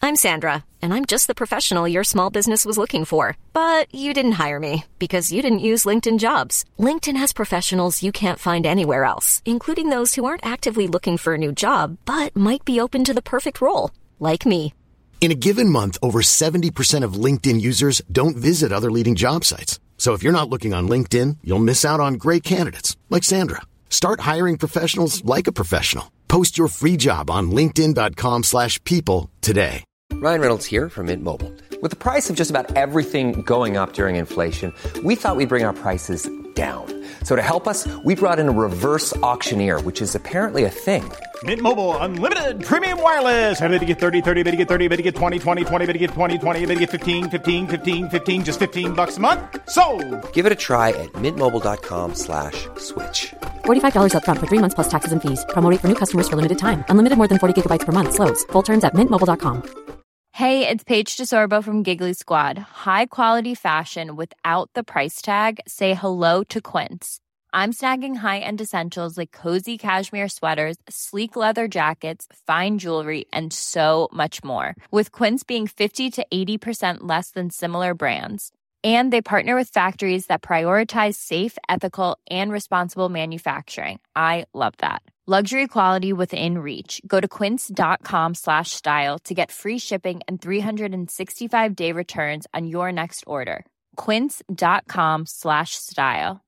I'm Sandra, and I'm just the professional your small business was looking for. But you didn't hire me because you didn't use LinkedIn Jobs. LinkedIn has professionals you can't find anywhere else, including those who aren't actively looking for a new job, but might be open to the perfect role, like me. In a given month, over 70% of LinkedIn users don't visit other leading job sites. So if you're not looking on LinkedIn, you'll miss out on great candidates like Sandra. Start hiring professionals like a professional. Post your free job on linkedin.com/people today. Ryan Reynolds here from Mint Mobile. With the price of just about everything going up during inflation, we thought we'd bring our prices down. So to help us, we brought in a reverse auctioneer, which is apparently a thing. Mint Mobile Unlimited Premium Wireless. How to get 30, 30, how to get 30, how to get 20, 20, 20, how to get 20, 20, how to get 15, 15, 15, 15, just $15 a month? Sold! Give it a try at mintmobile.com/switch. $45 up front for 3 months plus taxes and fees. Promo rate for new customers for limited time. Unlimited more than 40 gigabytes per month. Slows full terms at mintmobile.com. Hey, it's Paige DeSorbo from Giggly Squad. High quality fashion without the price tag. Say hello to Quince. I'm snagging high-end essentials like cozy cashmere sweaters, sleek leather jackets, fine jewelry, and so much more. With Quince being 50 to 80% less than similar brands. And they partner with factories that prioritize safe, ethical, and responsible manufacturing. I love that. Luxury quality within reach. Go to quince.com/style to get free shipping and 365-day returns on your next order. Quince.com/style.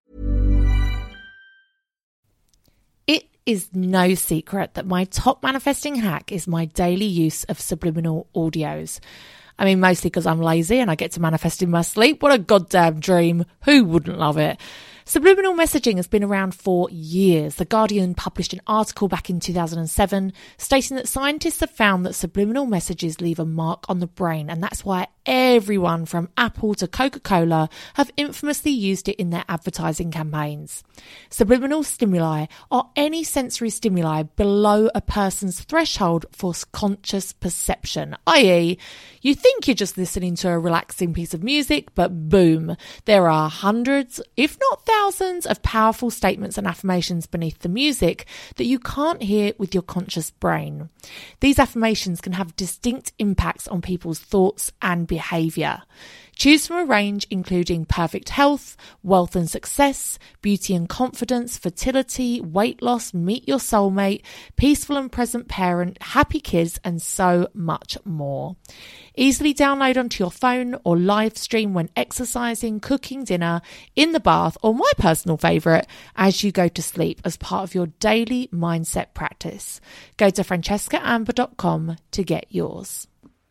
It is no secret that my top manifesting hack is my daily use of subliminal audios. I mean, mostly because I'm lazy and I get to manifest in my sleep. What a goddamn dream. Who wouldn't love it? Subliminal messaging has been around for years. The Guardian published an article back in 2007 stating that scientists have found that subliminal messages leave a mark on the brain, and that's why everyone from Apple to Coca-Cola have infamously used it in their advertising campaigns. Subliminal stimuli are any sensory stimuli below a person's threshold for conscious perception, i.e., you think you're just listening to a relaxing piece of music, but boom, there are hundreds, if not thousands, of powerful statements and affirmations beneath the music that you can't hear with your conscious brain. These affirmations can have distinct impacts on people's thoughts and behaviour. Choose from a range including perfect health, wealth and success, beauty and confidence, fertility, weight loss, meet your soulmate, peaceful and present parent, happy kids, and so much more. Easily download onto your phone or live stream when exercising, cooking dinner, in the bath, or my personal favourite, as you go to sleep as part of your daily mindset practice. Go to francescaamber.com to get yours.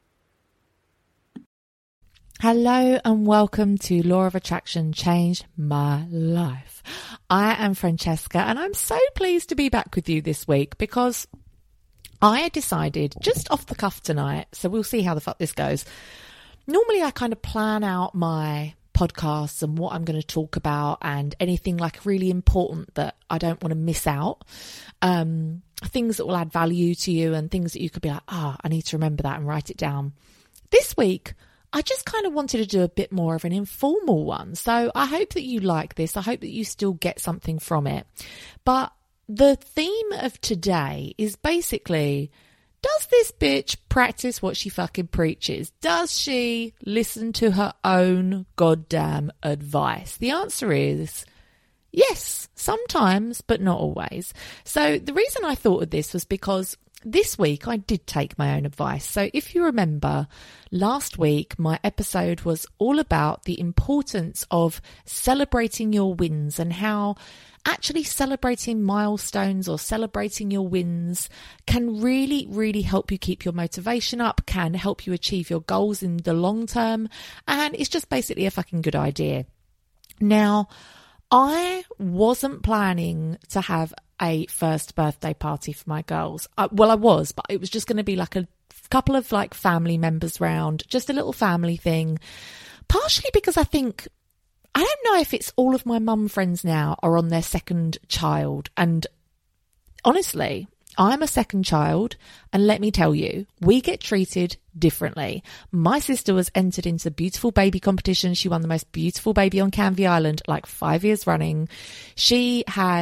Hello and welcome to Law of Attraction Changed My Life. I am Francesca and I'm so pleased to be back with you this week because I decided just off the cuff tonight, so we'll see how the fuck this goes. Normally I kind of plan out my podcasts and what I'm going to talk about and anything like really important that I don't want to miss out. Things that will add value to you and things that you could be like, I need to remember that and write it down. This week, I just kind of wanted to do a bit more of an informal one. So I hope that you like this. I hope that you still get something from it. But the theme of today is basically, does this bitch practice what she fucking preaches? Does she listen to her own goddamn advice? The answer is yes, sometimes, but not always. So the reason I thought of this was because this week I did take my own advice. So if you remember, last week my episode was all about the importance of celebrating your wins and how actually celebrating milestones or celebrating your wins can really, really help you keep your motivation up, can help you achieve your goals in the long term, and it's just basically a fucking good idea. Now, I wasn't planning to have a first birthday party for my girls. I was, but it was just going to be like a couple of like family members round, just a little family thing. Partially because I think, I don't know if it's all of my mum friends now are on their second child. And honestly, I'm a second child, and let me tell you, we get treated differently. My sister was entered into the Beautiful Baby competition. She won the most beautiful baby on Canvey Island like 5 years running. She had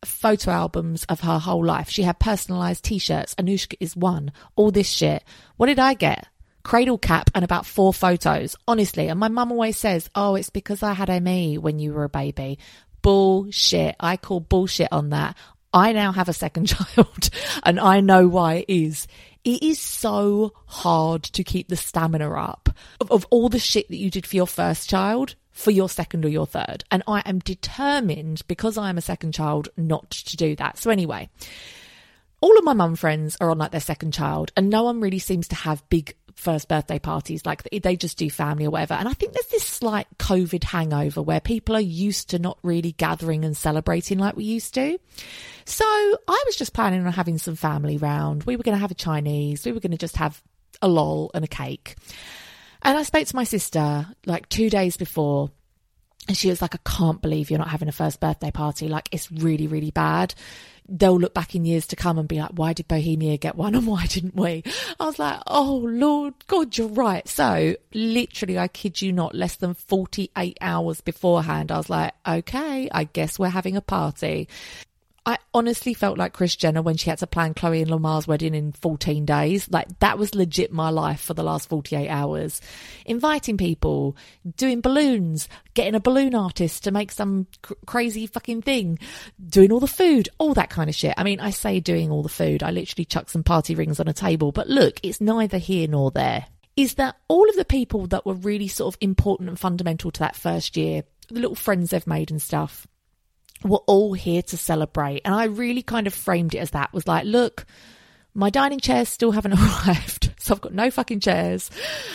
photo albums of her whole life. She had personalised t-shirts. Anushka is one. All this shit. What did I get? Cradle cap and about 4 photos. Honestly. And my mum always says, oh, it's because I had ME when you were a baby. Bullshit. I call bullshit on that. I now have a second child and I know why it is. It is so hard to keep the stamina up of all the shit that you did for your first child, for your second or your third. And I am determined, because I am a second child, not to do that. So anyway, all of my mum friends are on like their second child and no one really seems to have big first birthday parties. Like they just do family or whatever. And I think there's this slight COVID hangover where people are used to not really gathering and celebrating like we used to. So I was just planning on having some family round. We were going to have a Chinese. We were going to just have a lol and a cake. And I spoke to my sister like 2 days before and she was like, I can't believe you're not having a first birthday party. Like, it's really, really bad. They'll look back in years to come and be like, why did Bohemia get one and why didn't we? I was like, oh, Lord God, you're right. So literally, I kid you not, less than 48 hours beforehand, I was like, okay, I guess we're having a party. I honestly felt like Kris Jenner when she had to plan Chloe and Lamar's wedding in 14 days. Like, that was legit my life for the last 48 hours. Inviting people, doing balloons, getting a balloon artist to make some crazy fucking thing, doing all the food, all that kind of shit. I mean, I say doing all the food. I literally chucked some party rings on a table. But look, it's neither here nor there. Is that all of the people that were really sort of important and fundamental to that first year, the little friends they've made and stuff, were all here to celebrate. And I really kind of framed it as that. Was like, look, my dining chairs still haven't arrived, so I've got no fucking chairs.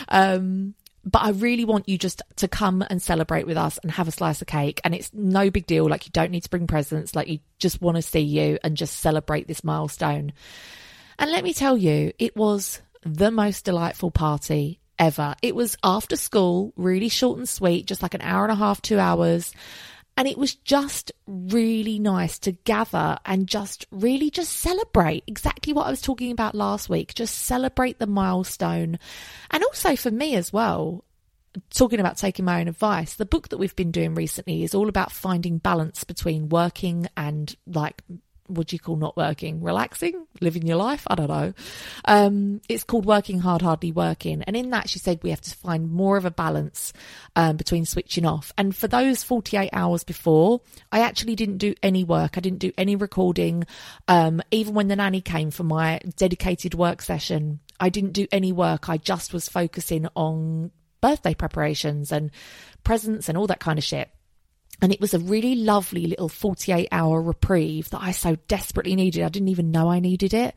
But I really want you just to come and celebrate with us and have a slice of cake. And it's no big deal. Like, you don't need to bring presents. Like, you just want to see you and just celebrate this milestone. And let me tell you, it was the most delightful party ever. It was after school, really short and sweet, just like an hour and a half, 2 hours. And it was just really nice to gather and just really just celebrate exactly what I was talking about last week. Just celebrate the milestone. And also for me as well, talking about taking my own advice, the book that we've been doing recently is all about finding balance between working and, like, what do you call not working? Relaxing? Living your life? I don't know. It's called Working Hard, Hardly Working. And in that, she said we have to find more of a balance between switching off. And for those 48 hours before, I actually didn't do any work. I didn't do any recording. Even when the nanny came for my dedicated work session, I didn't do any work. I just was focusing on birthday preparations and presents and all that kind of shit. And it was a really lovely little 48-hour reprieve that I so desperately needed. I didn't even know I needed it.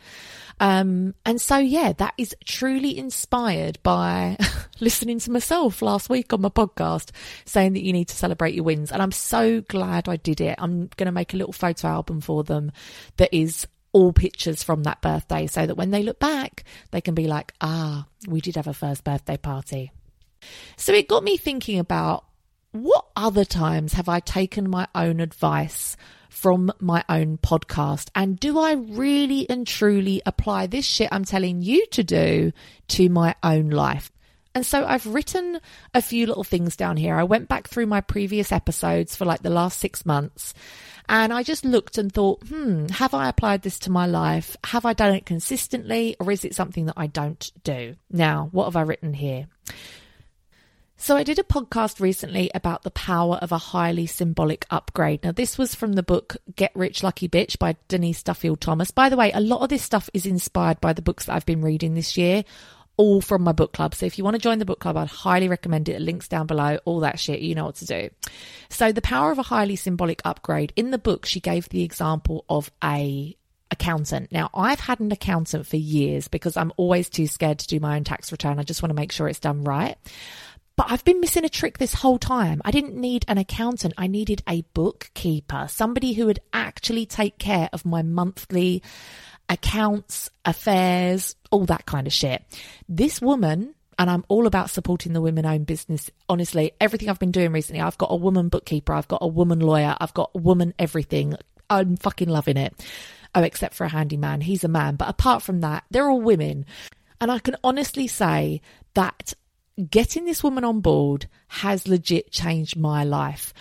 And so, yeah, that is truly inspired by listening to myself last week on my podcast saying that you need to celebrate your wins. And I'm so glad I did it. I'm going to make a little photo album for them that is all pictures from that birthday so that when they look back, they can be like, ah, we did have a first birthday party. So it got me thinking about, what other times have I taken my own advice from my own podcast? And do I really and truly apply this shit I'm telling you to do to my own life? And so I've written a few little things down here. I went back through my previous episodes for like the last 6 months and I just looked and thought, have I applied this to my life? Have I done it consistently, or is it something that I don't do? Now, what have I written here? So I did a podcast recently about the power of a highly symbolic upgrade. Now, this was from the book Get Rich Lucky Bitch by Denise Duffield Thomas. By the way, a lot of this stuff is inspired by the books that I've been reading this year, all from my book club. So if you want to join the book club, I'd highly recommend it. Links down below, all that shit. You know what to do. So the power of a highly symbolic upgrade. In the book, she gave the example of a accountant. Now, I've had an accountant for years because I'm always too scared to do my own tax return. I just want to make sure it's done right. But I've been missing a trick this whole time. I didn't need an accountant. I needed a bookkeeper, somebody who would actually take care of my monthly accounts, affairs, all that kind of shit. This woman, and I'm all about supporting the women-owned business. Honestly, everything I've been doing recently, I've got a woman bookkeeper, I've got a woman lawyer, I've got a woman everything. I'm fucking loving it. Oh, except for a handyman. He's a man. But apart from that, they're all women. And I can honestly say that getting this woman on board has legit changed my life.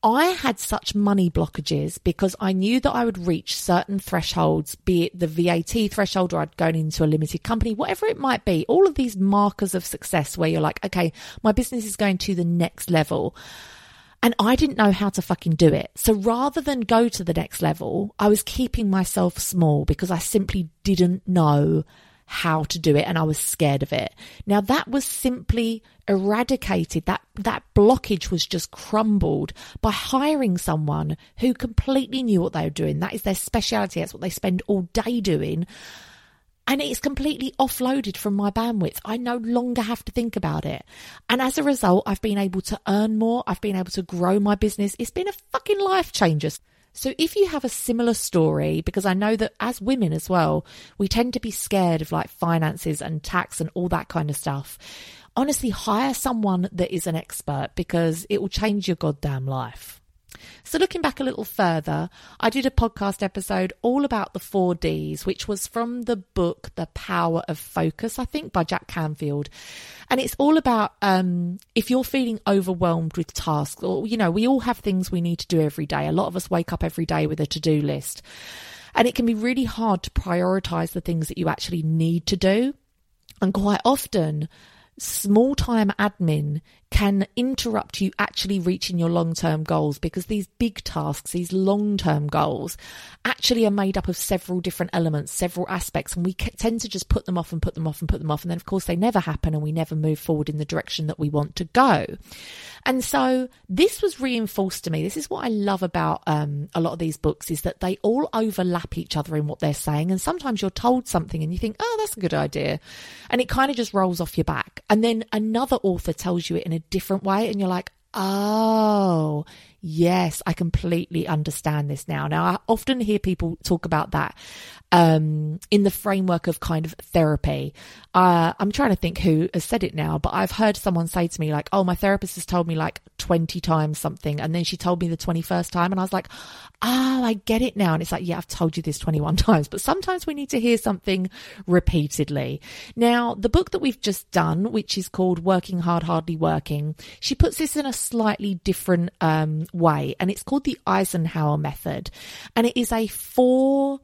I had such money blockages because I knew that I would reach certain thresholds, be it the VAT threshold or I'd gone into a limited company, whatever it might be, all of these markers of success where you're like, okay, my business is going to the next level. And I didn't know how to fucking do it. So rather than go to the next level, I was keeping myself small because I simply didn't know how to do it and I was scared of it. Now that was simply eradicated. That blockage was just crumbled by hiring someone who completely knew what they were doing. That is their speciality. That's what they spend all day doing. And it's completely offloaded from my bandwidth. I no longer have to think about it. And as a result, I've been able to earn more. I've been able to grow my business. It's been a fucking life changer. So if you have a similar story, because I know that as women as well, we tend to be scared of like finances and tax and all that kind of stuff. Honestly, hire someone that is an expert because it will change your goddamn life. So looking back a little further, I did a podcast episode all about the 4 Ds, which was from the book The Power of Focus, I think, by Jack Canfield. And it's all about if you're feeling overwhelmed with tasks, or, you know, we all have things we need to do every day. A lot of us wake up every day with a to-do list. And it can be really hard to prioritize the things that you actually need to do. And quite often, small time admin can interrupt you actually reaching your long-term goals, because these big tasks, these long-term goals actually are made up of several different elements, several aspects, and we tend to just put them off and put them off and put them off. And then of course they never happen and we never move forward in the direction that we want to go. And so this was reinforced to me. This is what I love about a lot of these books, is that they all overlap each other in what they're saying. And sometimes you're told something and you think, oh, that's a good idea. And it kind of just rolls off your back. And then another author tells you it in a different way and you're like, oh, yes, I completely understand this now. Now, I often hear people talk about that in the framework of kind of therapy. I'm trying to think who has said it now, but I've heard someone say to me like, oh, my therapist has told me like 20 times something. And then she told me the 21st time and I was like, oh, I get it now. And it's like, yeah, I've told you this 21 times, but sometimes we need to hear something repeatedly. Now, the book that we've just done, which is called Working Hard, Hardly Working, she puts this in a slightly different way, and it's called the Eisenhower method. And it is a four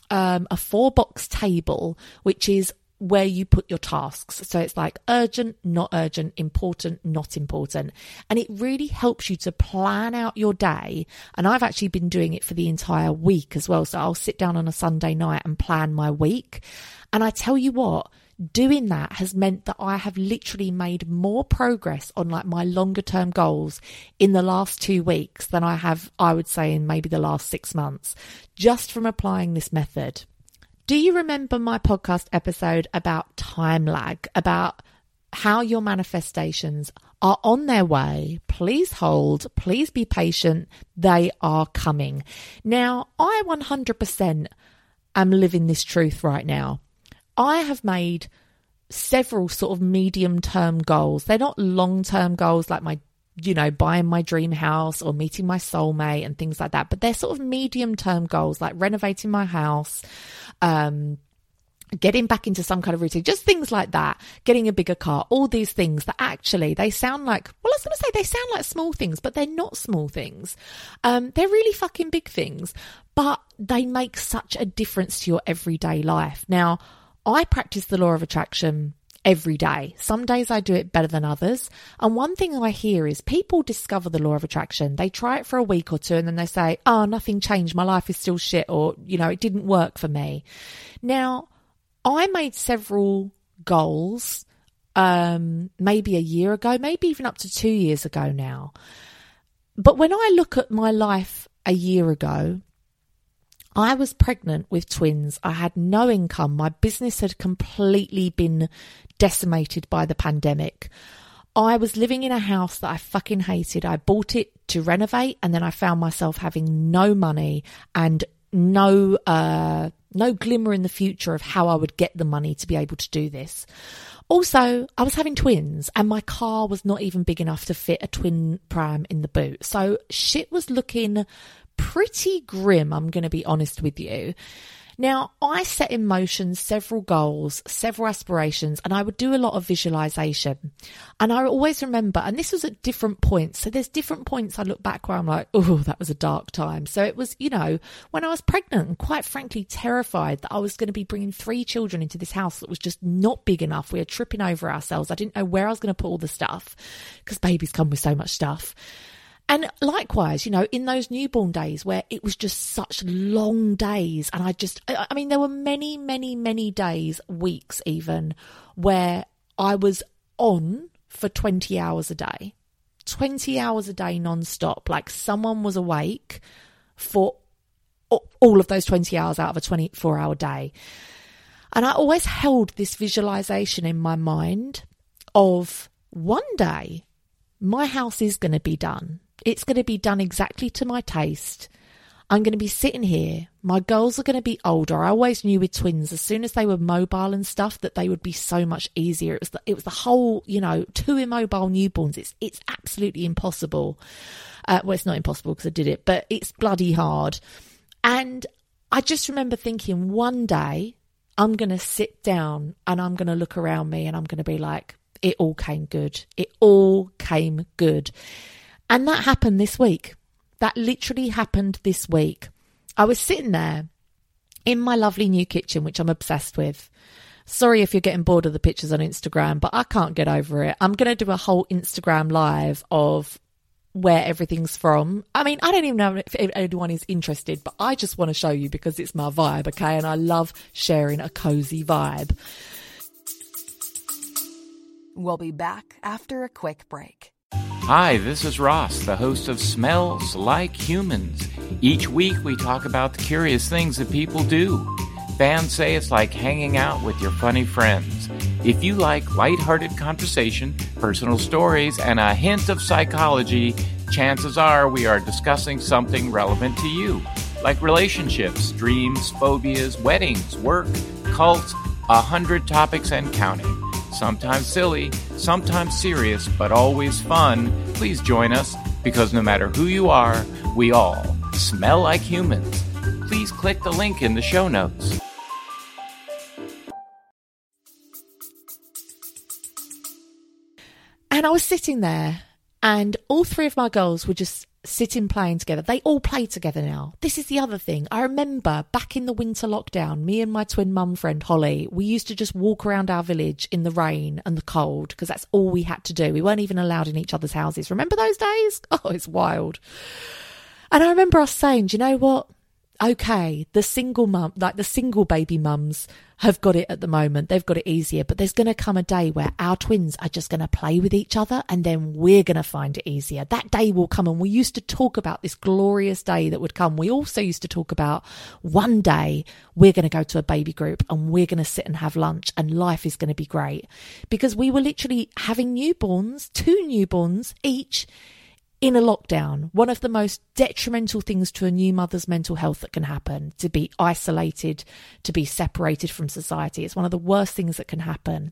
box table, which is where you put your tasks. So it's like urgent, not urgent, important, not important. And it really helps you to plan out your day. And I've actually been doing it for the entire week as well. So I'll sit down on a Sunday night and plan my week. And I tell you what, doing that has meant that I have literally made more progress on like my longer term goals in the last 2 weeks than I have, I would say, in maybe the last 6 months, just from applying this method. Do you remember my podcast episode about time lag, about how your manifestations are on their way? Please hold, please be patient. They are coming. Now, I 100% am living this truth right now. I have made several sort of medium-term goals. They're not long-term goals like my, buying my dream house or meeting my soulmate and things like that. But they're sort of medium-term goals like renovating my house, getting back into some kind of routine, just things like that, getting a bigger car, all these things that actually they sound like, well, I was going to say they sound like small things, but they're not small things. They're really fucking big things, but they make such a difference to your everyday life. Now, I practice the law of attraction every day. Some days I do it better than others. And one thing I hear is people discover the law of attraction. They try it for a week or two and then they say, oh, nothing changed. My life is still shit, or, it didn't work for me. Now, I made several goals, maybe a year ago, maybe even up to 2 years ago now. But when I look at my life a year ago, I was pregnant with twins. I had no income. My business had completely been decimated by the pandemic. I was living in a house that I fucking hated. I bought it to renovate and then I found myself having no money and no glimmer in the future of how I would get the money to be able to do this. Also, I was having twins and my car was not even big enough to fit a twin pram in the boot. So shit was looking pretty grim, I'm going to be honest with you. Now, I set in motion several goals, several aspirations, and I would do a lot of visualization. And I always remember, and this was at different points. So there's different points I look back where I'm like, oh, that was a dark time. So it was, when I was pregnant and quite frankly terrified that I was going to be bringing 3 children into this house that was just not big enough. We were tripping over ourselves. I didn't know where I was going to put all the stuff because babies come with so much stuff. And likewise, in those newborn days where it was just such long days, and there were many, many, many days, weeks even, where I was on for 20 hours a day. 20 hours a day non-stop, like someone was awake for all of those 20 hours out of a 24-hour day. And I always held this visualization in my mind of one day my house is going to be done. It's going to be done exactly to my taste. I'm going to be sitting here. My girls are going to be older. I always knew with twins, as soon as they were mobile and stuff, that they would be so much easier. It was the whole, 2 immobile newborns. It's absolutely impossible. Well, it's not impossible because I did it, but it's bloody hard. And I just remember thinking one day I'm going to sit down and I'm going to look around me and I'm going to be like, it all came good. It all came good. And that happened this week. That literally happened this week. I was sitting there in my lovely new kitchen, which I'm obsessed with. Sorry if you're getting bored of the pictures on Instagram, but I can't get over it. I'm going to do a whole Instagram live of where everything's from. I mean, I don't even know if anyone is interested, but I just want to show you because it's my vibe, okay? And I love sharing a cozy vibe. We'll be back after a quick break. Hi, this is Ross, the host of Smells Like Humans. Each week we talk about the curious things that people do. Fans say it's like hanging out with your funny friends. If you like lighthearted conversation, personal stories, and a hint of psychology, chances are we are discussing something relevant to you, like relationships, dreams, phobias, weddings, work, cults, 100 topics and counting. Sometimes silly, sometimes serious, but always fun. Please join us, because no matter who you are, we all smell like humans. Please click the link in the show notes. And I was sitting there, and all 3 of my girls were just sitting playing together. They all play together now. This is the other thing. I remember back in the winter lockdown, me and my twin mum friend Holly, we used to just walk around our village in the rain and the cold because that's all we had to do. We weren't even allowed in each other's houses. Remember those days? Oh, it's wild. And I remember us saying, do you know what? Okay, the single baby mums have got it at the moment. They've got it easier, but there's going to come a day where our twins are just going to play with each other and then we're going to find it easier. That day will come, and we used to talk about this glorious day that would come. We also used to talk about one day we're going to go to a baby group and we're going to sit and have lunch and life is going to be great, because we were literally having newborns, 2 newborns each, in a lockdown. One of the most detrimental things to a new mother's mental health that can happen, to be isolated, to be separated from society. It's one of the worst things that can happen.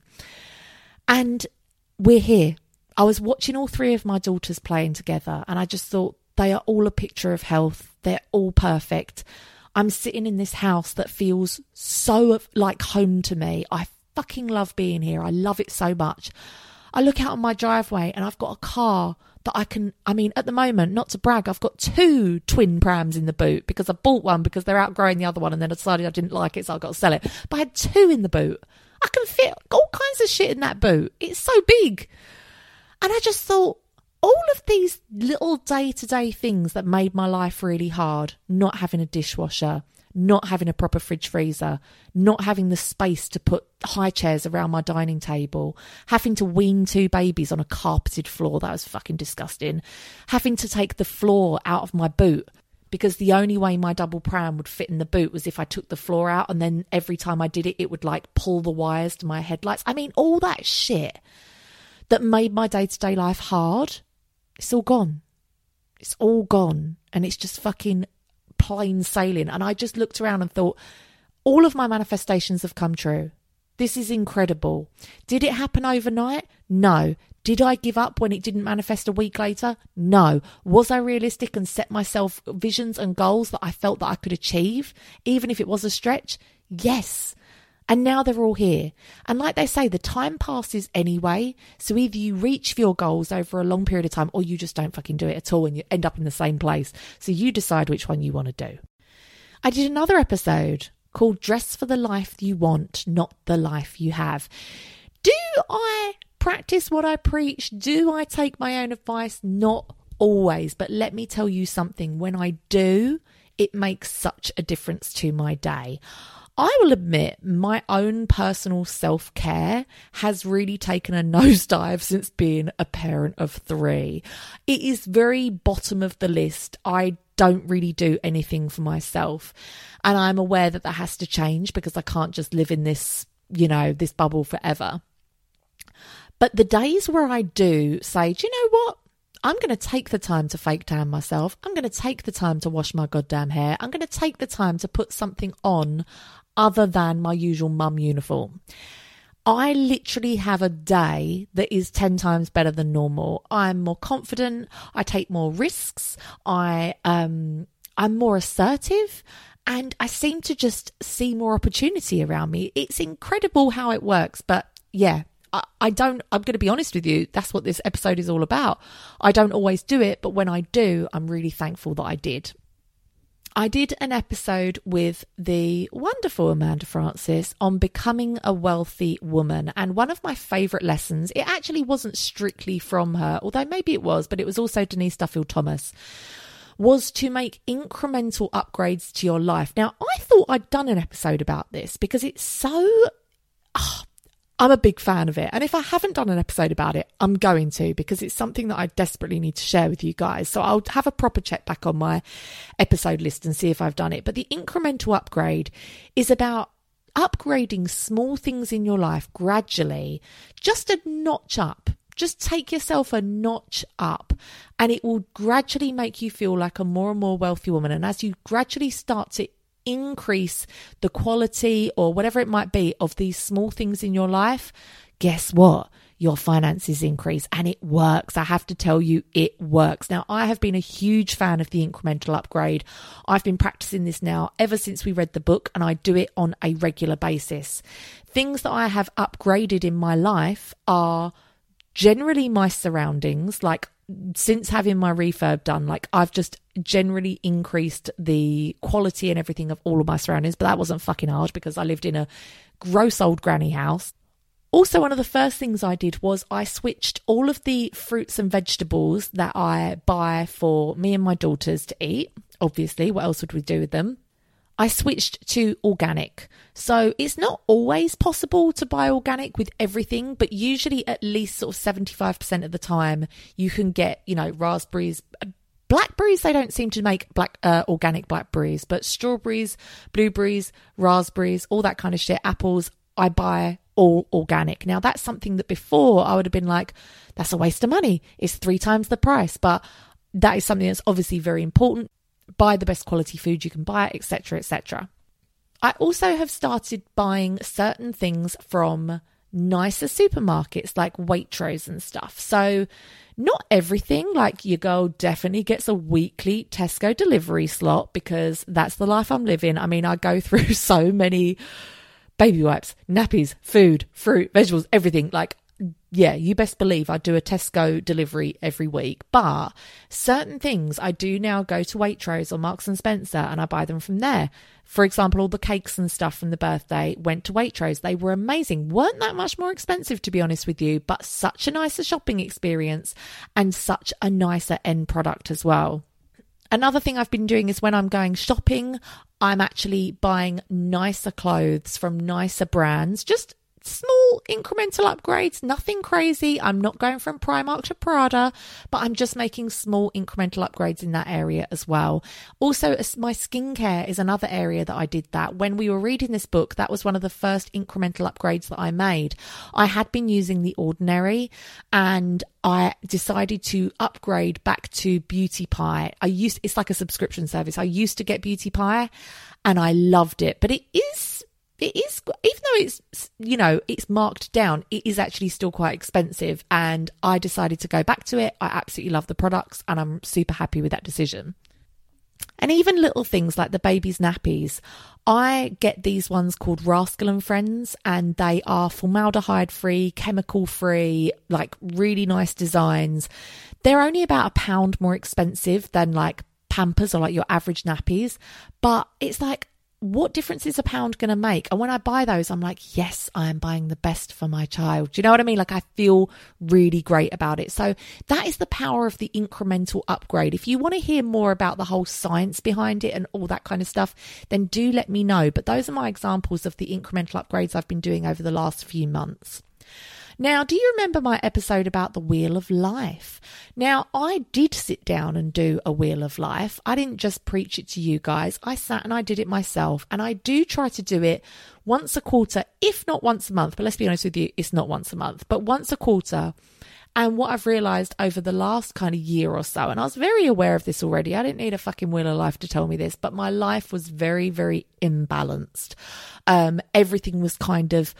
And we're here. I was watching all 3 of my daughters playing together, and I just thought they are all a picture of health. They're all perfect. I'm sitting in this house that feels so like home to me. I fucking love being here. I love it so much. I look out on my driveway and I've got a car that at the moment, not to brag, I've got 2 twin prams in the boot because I bought one because they're outgrowing the other one and then I decided I didn't like it, so I got to sell it. But I had 2 in the boot. I can fit all kinds of shit in that boot. It's so big. And I just thought, all of these little day-to-day things that made my life really hard, not having a dishwasher, not having a proper fridge freezer, not having the space to put high chairs around my dining table, having to wean 2 babies on a carpeted floor, that was fucking disgusting, having to take the floor out of my boot because the only way my double pram would fit in the boot was if I took the floor out, and then every time I did it, it would like pull the wires to my headlights. I mean, all that shit that made my day-to-day life hard, it's all gone. It's all gone. And it's just fucking plain sailing. And I just looked around and thought, all of my manifestations have come true. This is incredible. Did it happen overnight? No. Did I give up when it didn't manifest a week later? No. Was I realistic and set myself visions and goals that I felt that I could achieve, even if it was a stretch? Yes. And now they're all here. And like they say, the time passes anyway. So either you reach for your goals over a long period of time, or you just don't fucking do it at all and you end up in the same place. So you decide which one you want to do. I did another episode called Dress for the Life You Want, Not the Life You Have. Do I practice what I preach? Do I take my own advice? Not always. But let me tell you something. When I do, it makes such a difference to my day. I will admit my own personal self-care has really taken a nosedive since being a parent of 3. It is very bottom of the list. I don't really do anything for myself. And I'm aware that has to change because I can't just live in this, this bubble forever. But the days where I do say, do you know what? I'm going to take the time to fake tan myself. I'm going to take the time to wash my goddamn hair. I'm going to take the time to put something on other than my usual mum uniform. I literally have a day that is 10 times better than normal. I'm more confident. I take more risks. I'm more assertive. And I seem to just see more opportunity around me. It's incredible how it works. But yeah, I'm going to be honest with you. That's what this episode is all about. I don't always do it, but when I do, I'm really thankful that I did. I did an episode with the wonderful Amanda Francis on becoming a wealthy woman. And one of my favourite lessons, it actually wasn't strictly from her, although maybe it was, but it was also Denise Duffield Thomas, was to make incremental upgrades to your life. Now, I thought I'd done an episode about this because it's so... I'm a big fan of it. And if I haven't done an episode about it, I'm going to, because it's something that I desperately need to share with you guys. So I'll have a proper check back on my episode list and see if I've done it. But the incremental upgrade is about upgrading small things in your life gradually, just a notch up. Just take yourself a notch up and it will gradually make you feel like a more and more wealthy woman. And as you gradually start to increase the quality or whatever it might be of these small things in your life, guess what? Your finances increase, and it works. I have to tell you, it works. Now, I have been a huge fan of the incremental upgrade. I've been practicing this now ever since we read the book, and I do it on a regular basis. Things that I have upgraded in my life are generally my surroundings. Like, since having my refurb done, like, I've just generally increased the quality and everything of all of my surroundings, but that wasn't fucking hard because I lived in a gross old granny house. Also, one of the first things I did was I switched all of the fruits and vegetables that I buy for me and my daughters to eat. Obviously, what else would we do with them? I switched to organic. So it's not always possible to buy organic with everything, but usually at least sort of 75% of the time you can get, raspberries, blackberries. They don't seem to make organic blackberries, but strawberries, blueberries, raspberries, all that kind of shit, apples, I buy all organic. Now, that's something that before I would have been like, that's a waste of money. It's 3 times the price. But that is something that's obviously very important. Buy the best quality food you can buy, etc., etc. I also have started buying certain things from nicer supermarkets like Waitrose and stuff. So not everything, like your girl definitely gets a weekly Tesco delivery slot because that's the life I'm living. I mean, I go through so many baby wipes, nappies, food, fruit, vegetables, everything. Like, yeah, you best believe I do a Tesco delivery every week. But certain things I do now go to Waitrose or Marks and Spencer and I buy them from there. For example, all the cakes and stuff from the birthday went to Waitrose. They were amazing. Weren't that much more expensive, to be honest with you, but such a nicer shopping experience and such a nicer end product as well. Another thing I've been doing is when I'm going shopping, I'm actually buying nicer clothes from nicer brands, just small incremental upgrades, nothing crazy. I'm not going from Primark to Prada, but I'm just making small incremental upgrades in that area as well. Also, my skincare is another area that I did that. When we were reading this book, that was one of the first incremental upgrades that I made. I had been using The Ordinary and I decided to upgrade back to Beauty Pie. It's like a subscription service. I used to get Beauty Pie and I loved it, but it is it is, even though it's, you know, it's marked down, it is actually still quite expensive. And I decided to go back to it. I absolutely love the products and I'm super happy with that decision. And even little things like the baby's nappies, I get these ones called Rascal and Friends, and they are formaldehyde free, chemical free, like really nice designs. They're only about £1 more expensive than like Pampers or like your average nappies, but it's like, what difference is £1 going to make? And when I buy those, I'm like, yes, I am buying the best for my child. Do you know what I mean? Like, I feel really great about it. So that is the power of the incremental upgrade. If you want to hear more about the whole science behind it and all that kind of stuff, then do let me know. But those are my examples of the incremental upgrades I've been doing over the last few months. Now, do you remember my episode about the Wheel of Life? Now, I did sit down and do a Wheel of Life. I didn't just preach it to you guys. I sat and I did it myself. And I do try to do it once a quarter, if not once a month. But let's be honest with you, it's not once a month, but once a quarter. And what I've realised over the last kind of year or so, and I was very aware of this already, I didn't need a fucking Wheel of Life to tell me this, but my life was very, very imbalanced. Everything was kind of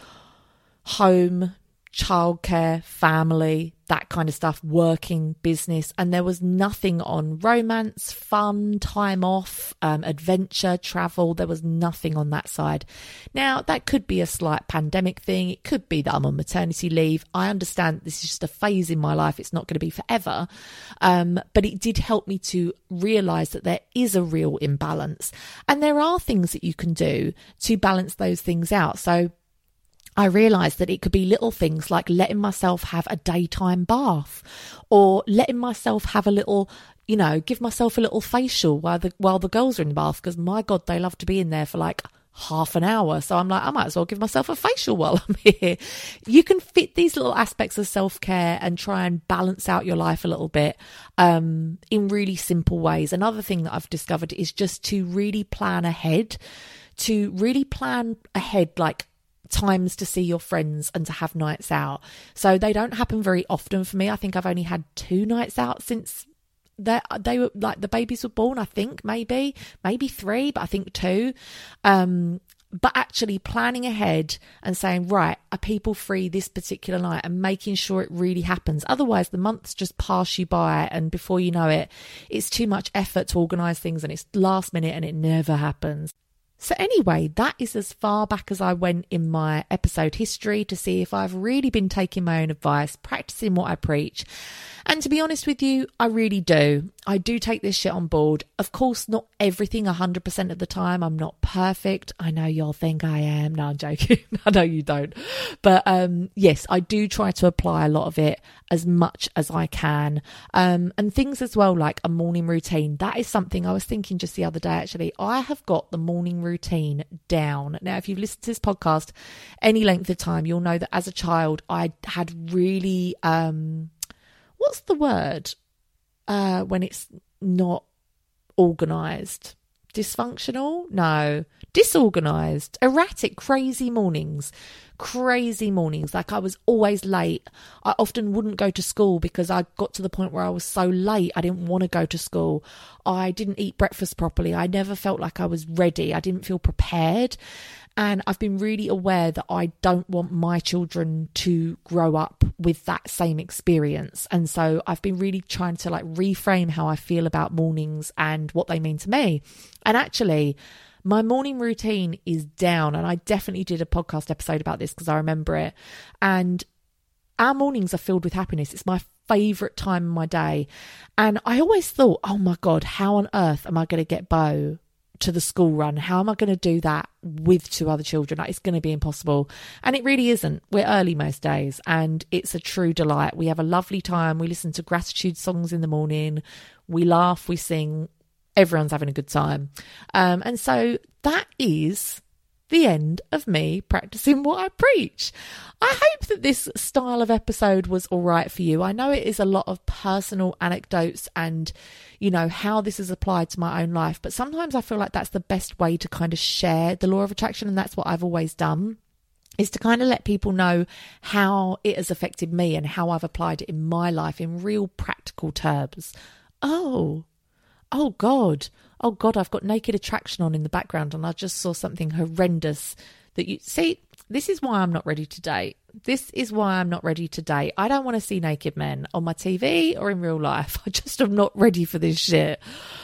home, childcare, family, that kind of stuff, working, business, and there was nothing on romance, fun, time off, adventure, travel. There was nothing on that side. Now, that could be a slight pandemic thing. It could be that I'm on maternity leave. I understand this is just a phase in my life. It's not going to be forever. But it did help me to realise that there is a real imbalance. And there are things that you can do to balance those things out. So I realised that it could be little things like letting myself have a daytime bath, or letting myself have a little, you know, give myself a little facial while the girls are in the bath, because my God, they love to be in there for like half an hour. So I'm like, I might as well give myself a facial while I'm here. You can fit these little aspects of self-care and try and balance out your life a little bit in really simple ways. Another thing that I've discovered is just to really plan ahead, like times to see your friends and to have nights out. So they don't happen very often for me. I think I've only had 2 nights out since they were like the babies were born. I think maybe 3, but I think 2. But actually planning ahead and saying, right, are people free this particular night, and making sure it really happens. Otherwise the months just pass you by, and before you know it, it's too much effort to organise things and it's last minute and it never happens. So anyway, that is as far back as I went in my episode history to see if I've really been taking my own advice, practicing what I preach. And to be honest with you, I really do. I do take this shit on board. Of course, not everything 100% of the time. I'm not perfect. I know you'll think I am. No, I'm joking. I know you don't. But yes, I do try to apply a lot of it as much as I can. And things as well, like a morning routine. That is something I was thinking just the other day, actually. I have got the morning routine down. Now, if you've listened to this podcast any length of time, you'll know that as a child, I had really... what's the word when it's not organised? Dysfunctional? No. Disorganised. Erratic. Crazy mornings. Like I was always late. I often wouldn't go to school because I got to the point where I was so late I didn't want to go to school. I didn't eat breakfast properly. I never felt like I was ready. I didn't feel prepared. And I've been really aware that I don't want my children to grow up with that same experience. And so I've been really trying to like reframe how I feel about mornings and what they mean to me. And actually, my morning routine is down. And I definitely did a podcast episode about this because I remember it. And our mornings are filled with happiness. It's my favourite time in my day. And I always thought, oh my God, how on earth am I going to get Bo to the school run? How am I going to do that with 2 other children? Like, it's going to be impossible. And it really isn't. We're early most days and it's a true delight. We have a lovely time. We listen to gratitude songs in the morning. We laugh, we sing. Everyone's having a good time. And so that is the end of me practicing what I preach. I hope that this style of episode was all right for you. I know it is a lot of personal anecdotes and, you know, how this is applied to my own life, but sometimes I feel like that's the best way to kind of share the law of attraction, and that's what I've always done, is to kind of let people know how it has affected me and how I've applied it in my life in real practical terms. Oh God, I've got Naked Attraction on in the background and I just saw something horrendous that you see. This is why I'm not ready to date. This is why I'm not ready to date. I don't want to see naked men on my TV or in real life. I just am not ready for this shit.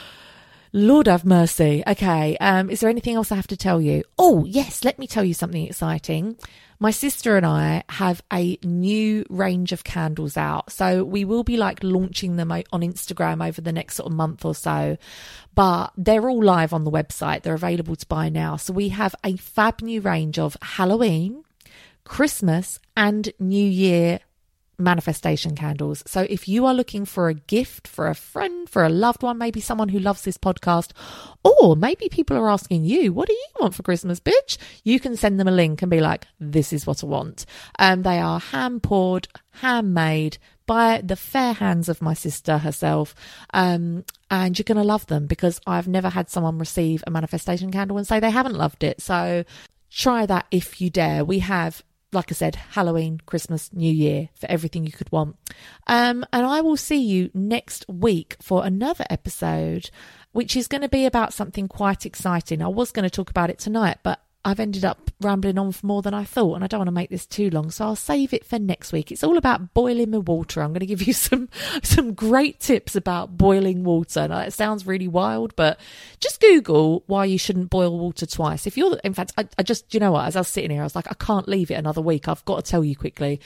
Lord have mercy. Okay, is there anything else I have to tell you? Oh, yes, let me tell you something exciting. My sister and I have a new range of candles out. So we will be like launching them on Instagram over the next sort of month or so. But they're all live on the website. They're available to buy now. So we have a fab new range of Halloween, Christmas and New Year manifestation candles. So if you are looking for a gift for a friend, for a loved one, maybe someone who loves this podcast, or maybe people are asking you, what do you want for Christmas, bitch? You can send them a link and be like, this is what I want. They are hand poured, handmade by the fair hands of my sister herself. And you're going to love them, because I've never had someone receive a manifestation candle and say they haven't loved it. So try that if you dare. We have, like I said, Halloween, Christmas, New Year, for everything you could want. And I will see you next week for another episode, which is going to be about something quite exciting. I was going to talk about it tonight, but I've ended up rambling on for more than I thought, and I don't want to make this too long, so I'll save it for next week. It's all about boiling my water. I'm going to give you some great tips about boiling water. Now, it sounds really wild, but just Google why you shouldn't boil water twice. If you're, in fact, I just, you know what, as I was sitting here, I was like, I can't leave it another week. I've got to tell you quickly.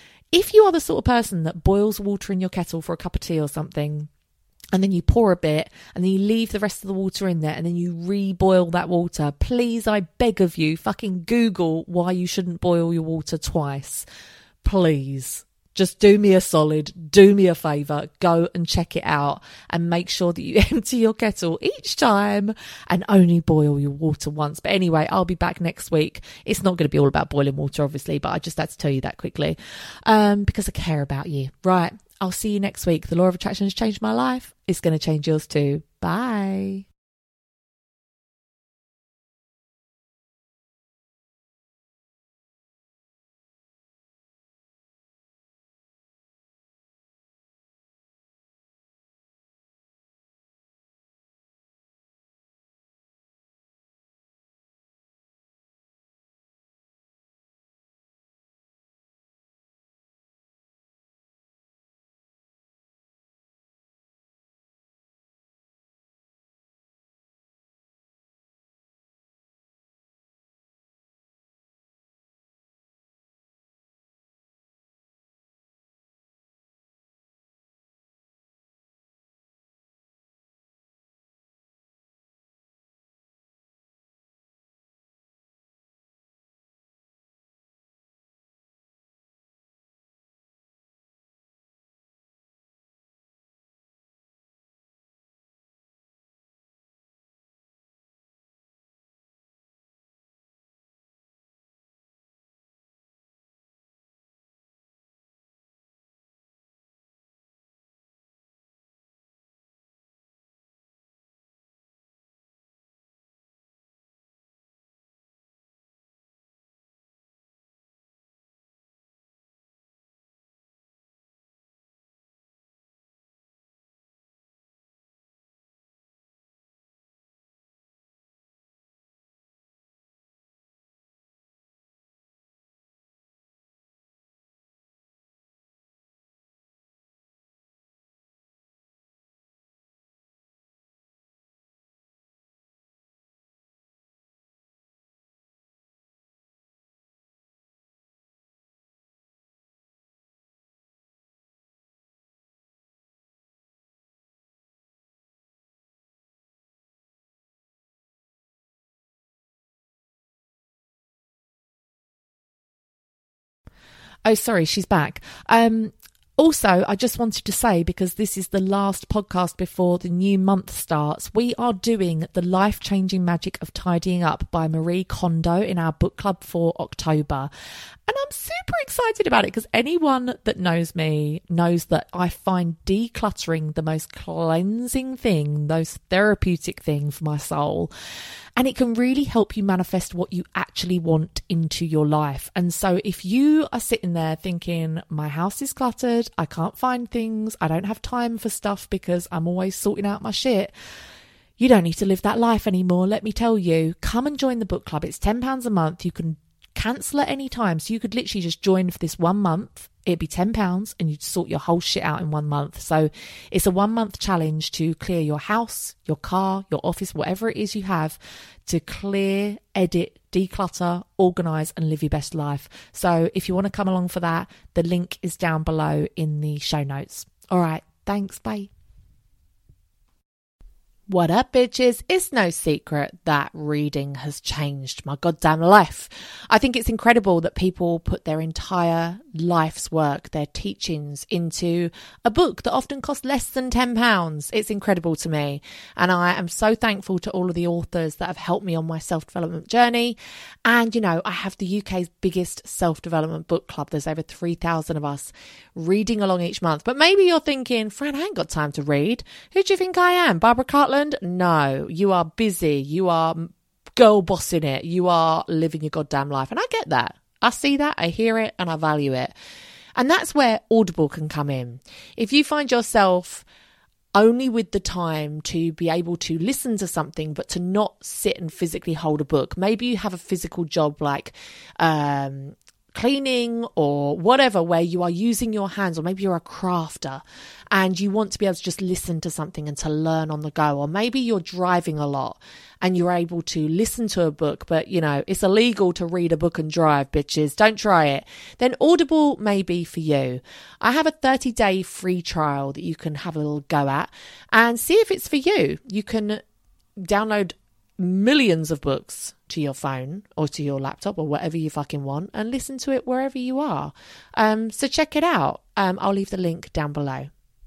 If you are the sort of person that boils water in your kettle for a cup of tea or something, and then you pour a bit, and then you leave the rest of the water in there, and then you re-boil that water, please, I beg of you, fucking Google why you shouldn't boil your water twice. Please. Just do me a solid, do me a favour, go and check it out, and make sure that you empty your kettle each time and only boil your water once. But anyway, I'll be back next week. It's not going to be all about boiling water, obviously, but I just had to tell you that quickly, because I care about you. Right. I'll see you next week. The law of attraction has changed my life. It's going to change yours too. Bye. Oh, sorry, she's back. Also, I just wanted to say, because this is the last podcast before the new month starts, we are doing The Life-Changing Magic of Tidying Up by Marie Kondo in our book club for October. And I'm super excited about it, because anyone that knows me knows that I find decluttering the most cleansing thing, most therapeutic thing for my soul. And it can really help you manifest what you actually want into your life. And so if you are sitting there thinking, my house is cluttered, I can't find things, I don't have time for stuff because I'm always sorting out my shit, you don't need to live that life anymore. Let me tell you, come and join the book club. It's £10 a month. You can cancel at any time. So you could literally just join for this 1 month. It'd be £10 and you'd sort your whole shit out in 1 month. So it's a 1 month challenge to clear your house, your car, your office, whatever it is you have, to clear, edit, declutter, organise and live your best life. So if you want to come along for that, the link is down below in the show notes. All right, thanks, bye. What up, bitches? It's no secret that reading has changed my goddamn life. I think it's incredible that people put their entire life's work, their teachings, into a book that often costs less than £10. It's incredible to me. And I am so thankful to all of the authors that have helped me on my self-development journey. And, you know, I have the UK's biggest self-development book club. There's over 3,000 of us reading along each month. But maybe you're thinking, Fran, I ain't got time to read. Who do you think I am? Barbara Cartland? No, you are busy. You are girl bossing it. You are living your goddamn life. And I get that. I see that. I hear it and I value it. And that's where Audible can come in. If you find yourself only with the time to be able to listen to something, but to not sit and physically hold a book, maybe you have a physical job like cleaning or whatever, where you are using your hands, or maybe you're a crafter and you want to be able to just listen to something and to learn on the go, or maybe you're driving a lot and you're able to listen to a book, but you know, it's illegal to read a book and drive, bitches. Don't try it. Then Audible may be for you. I have a 30-day free trial that you can have a little go at and see if it's for you. You can download millions of books to your phone or to your laptop or whatever you fucking want and listen to it wherever you are. So check it out. I'll leave the link down below.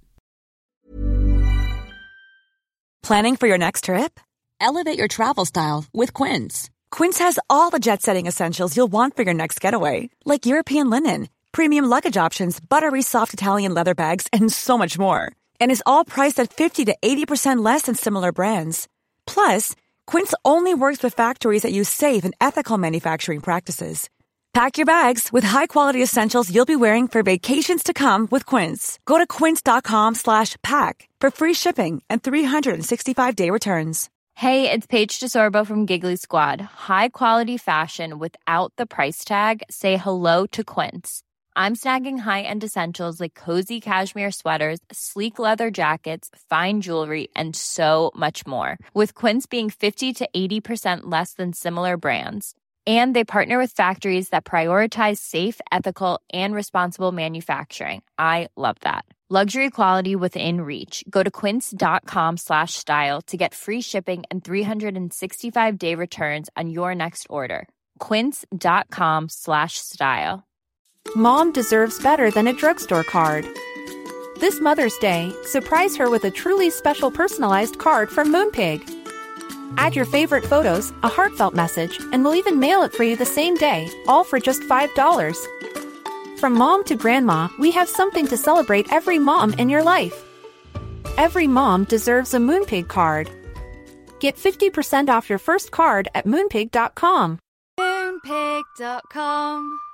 Planning for your next trip? Elevate your travel style with Quince. Quince has all the jet-setting essentials you'll want for your next getaway, like European linen, premium luggage options, buttery soft Italian leather bags, and so much more. And is all priced at 50 to 80% less than similar brands. Plus, Quince only works with factories that use safe and ethical manufacturing practices. Pack your bags with high-quality essentials you'll be wearing for vacations to come with Quince. Go to quince.com/pack for free shipping and 365-day returns. Hey, it's Paige DeSorbo from Giggly Squad. High quality fashion without the price tag. Say hello to Quince. I'm snagging high-end essentials like cozy cashmere sweaters, sleek leather jackets, fine jewelry, and so much more. With Quince being 50 to 80% less than similar brands. And they partner with factories that prioritize safe, ethical, and responsible manufacturing. I love that. Luxury quality within reach. Go to quince.com/style to get free shipping and 365-day returns on your next order. Quince.com/style. Mom deserves better than a drugstore card. This Mother's Day, surprise her with a truly special personalized card from Moonpig. Add your favorite photos, a heartfelt message, and we'll even mail it for you the same day, all for just $5. From mom to grandma, we have something to celebrate every mom in your life. Every mom deserves a Moonpig card. Get 50% off your first card at Moonpig.com. Moonpig.com.